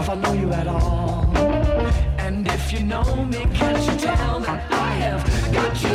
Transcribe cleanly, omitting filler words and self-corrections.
if I know you at all. And if you know me, can't you tell that I have got you